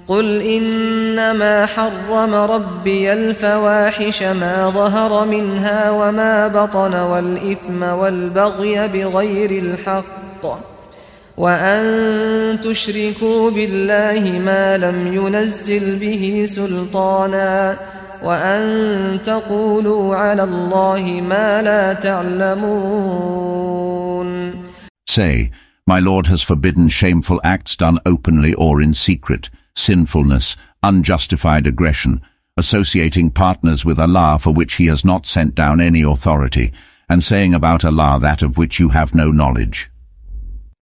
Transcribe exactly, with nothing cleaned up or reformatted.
قل إنما حرم ربي الفواحش ما ظهر منها وما بطن والإثم والبغي بغير الحق وأن تشركوا بالله ما لم ينزل به سلطانا وأن تقولوا على الله ما لا تعلمون. Say, my Lord has forbidden shameful acts done openly or in secret, sinfulness, unjustified aggression, associating partners with Allah for which He has not sent down any authority, and saying about Allah that of which you have no knowledge.